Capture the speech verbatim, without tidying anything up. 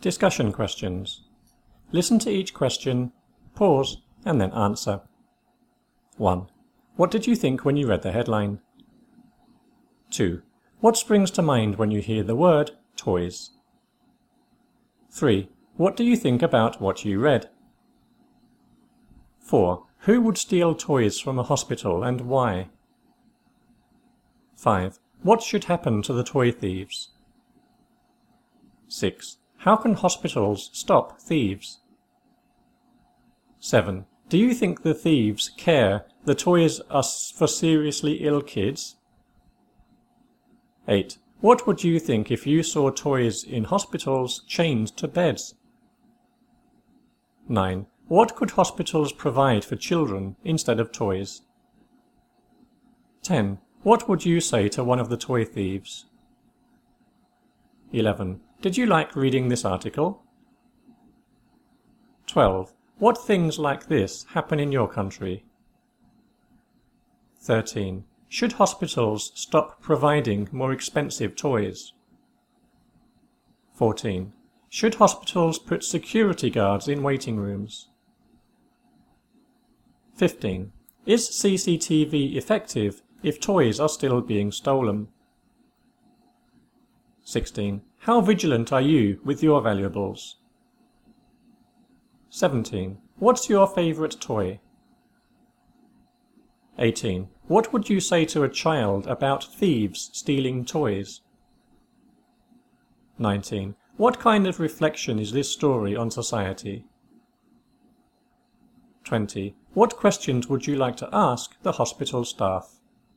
Discussion questions. Listen to each question, pause, and then answer. one. What did you think when you read the headline? two. What springs to mind when you hear the word toys? three. What do you think about what you read? four. Who would steal toys from a hospital and why? five. What should happen to the toy thieves? six. How can hospitals stop thieves? seven. Do you think the thieves care the toys are for seriously ill kids? eight. What would you think if you saw toys in hospitals chained to beds? nine. What could hospitals provide for children instead of toys? ten. What would you say to one of the toy thieves? eleven. Did you like reading this article? twelve. What things like this happen in your country? thirteen. Should hospitals stop providing more expensive toys? fourteen. Should hospitals put security guards in waiting rooms? fifteen. Is C C T V effective if toys are still being stolen? sixteen. How vigilant are you with your valuables? seventeen. What's your favourite toy? eighteen. What would you say to a child about thieves stealing toys? nineteen. What kind of reflection is this story on society? twenty. What questions would you like to ask the hospital staff?